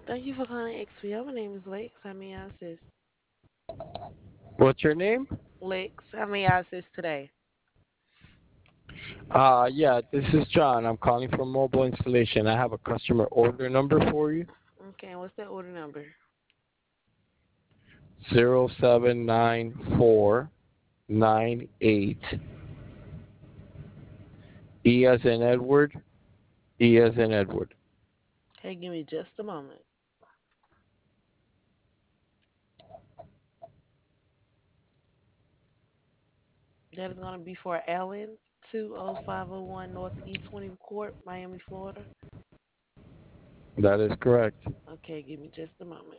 Thank you for calling XPO. My name is Lex. How may I assist? What's your name? Lex, how may I assist today? Yeah, this is John. I'm calling from mobile installation. I have a customer order number for you. Okay, what's that order number? 079498 E as in Edward, E as in Edward. Okay, give me just a moment. That is going to be for Allen, 20501 North E20 Court, Miami, Florida. That is correct. Okay, give me just a moment.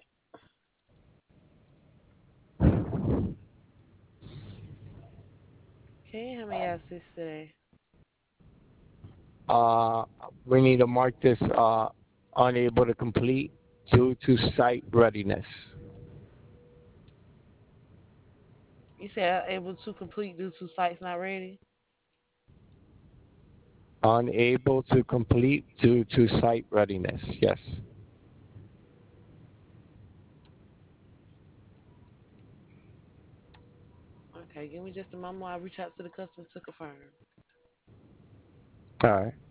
Okay, how may I assist today? Uh, we need to mark this unable to complete due to site readiness. You said able to complete due to sites not ready? Unable to complete due to site readiness. Yes. Okay, give me just a moment while I reach out to the customer to confirm. All right.